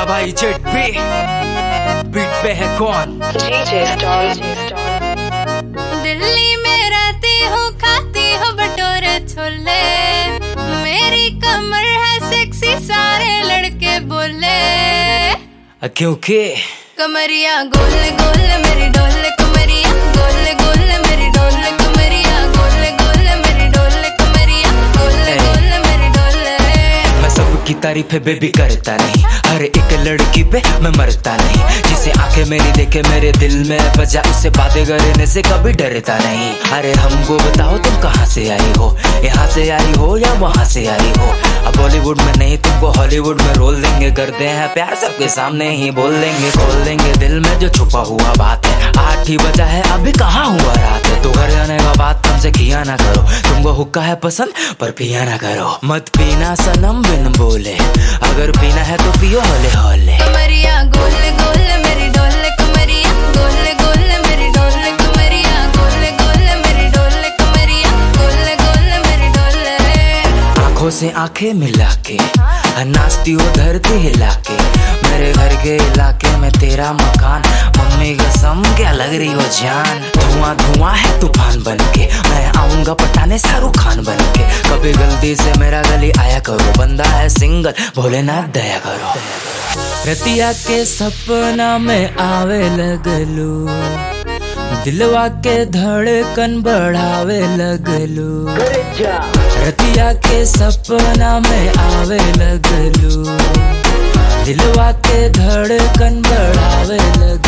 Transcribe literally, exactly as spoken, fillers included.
भाई जेट पे बीट पे है कौन? दिल्ली में रहती हूँ, खाती हूँ भटूरे छोले, मेरी कमर है सेक्सी सारे लड़के बोले, क्योंकि कमरिया गोल गोल मेरी डोले, कमरिया गोल गोल मेरी डोले, कमरिया गोल गोल मेरी डोले, कमरिया गोल गोल मेरी डोले। मैं सबकी तारीफें बेबी करता नहीं, हर एक लड़की पे मैं मरता नहीं, जिसे आंखें मेरी देखे मेरे दिल में बजा, उससे बातें करने से कभी डरता नहीं। अरे हमको बताओ तुम कहाँ से आई हो, यहाँ से आई हो या वहाँ से आई हो? अब बॉलीवुड में नहीं तुमको हॉलीवुड में रोल देंगे, करते हैं प्यार सबके सामने ही बोल देंगे, खोल देंगे दिल में जो छुपा हुआ बात है। आठ ही बजा है अभी कहाँ हुआ रात है, तो घर जाने का बात हमसे किया ना करो, तुमको हुक्का है पसंद पर पिया ना करो। मत पीना सनम बिन बोले, अगर पीना है तो पियो होले होले। कमरिया गोल गोल मेरी डोले, कमरिया गोल गोल मेरी डोले, कमरिया गोल गोल मेरी डोले, कमरिया गोल गोल मेरी डोले। आंखों से आंखें मिला के नाचती हो धरती हिला के, मेरे घर के इलाके में तेरा मकान, मम्मी कसम क्या लग रही हो जान। धुआं धुआं है तूफान बन के, मैं आऊंगा पटाने शाहरुख खान बन के, कभी गलती से मेरा गली आया करो, बंदा है सिंगल भोलेनाथ दया करो। रतिया के सपना में आवे लगलू, दिलवा के धड़कन बढ़ावे लगलू, रतिया के सपना में आवे लगलू, दिलवा के धड़कन बढ़ावे लगलू।